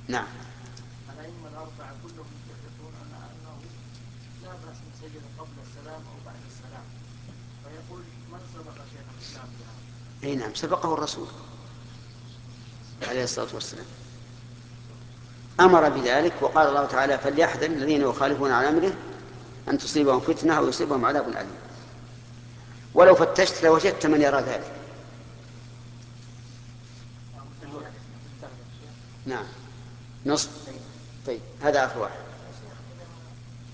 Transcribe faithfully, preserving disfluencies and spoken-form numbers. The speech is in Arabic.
نعم. الأئمة الأربعة كلهم يتفقون أن أنه لا بأس من سجد قبل السلام أو بعد السلام، فيقول من سبق شيخ الإسلام بهذا؟ أي نعم، سبقه الرسول عليه الصلاة والسلام، أمر بذلك، وقال الله تعالى: فليحذر الذين يخالفون عن أمره أن تصيبهم فتنة أو يصيبهم عذاب أليم. ولو فتشت لوجدت من يرى ذلك. نعم، نصف. طيب، هذا آخر واحد.